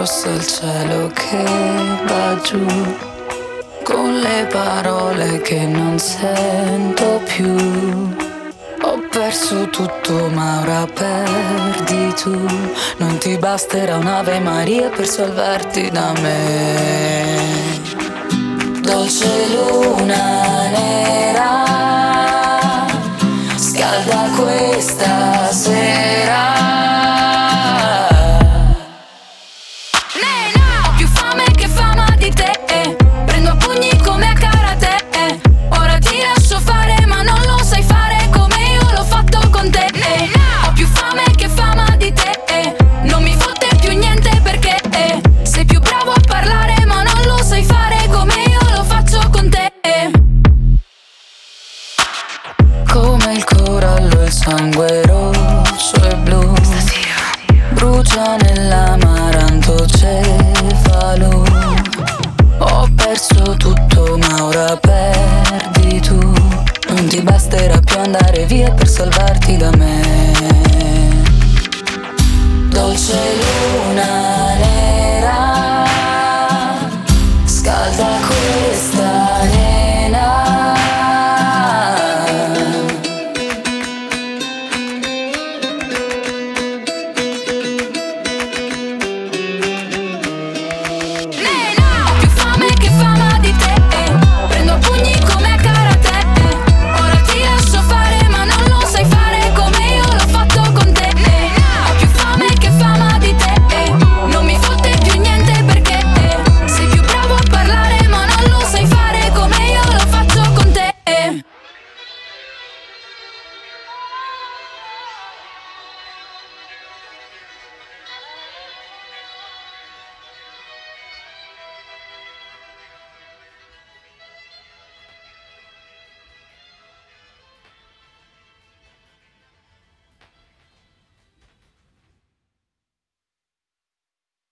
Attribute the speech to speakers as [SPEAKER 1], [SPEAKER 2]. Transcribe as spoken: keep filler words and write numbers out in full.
[SPEAKER 1] rossa il cielo che va giù, con le parole che non sento più. Ho perso tutto ma ora perdi tu. Non ti basterà un'Ave Maria per salvarti da me. Dolce luna nera, scalda questa sera. Nena, ho più fame che fama di te, eh. Prendo a pugni come a karate, eh. Ora ti lascio fare ma non lo sai fare come io l'ho fatto con te, eh. Ho più fame che fama di te, eh. Non mi fotte più niente perché, eh. Sei più bravo a parlare ma non lo sai fare come io lo faccio con te, eh. Come il corallo il sangue rosso e blu brucia nell'amaranto cefalo. Ho perso tutto ma ora perdi tu. Non ti basterà più andare via per salvarti da me. Dolce luna nera, scalda questa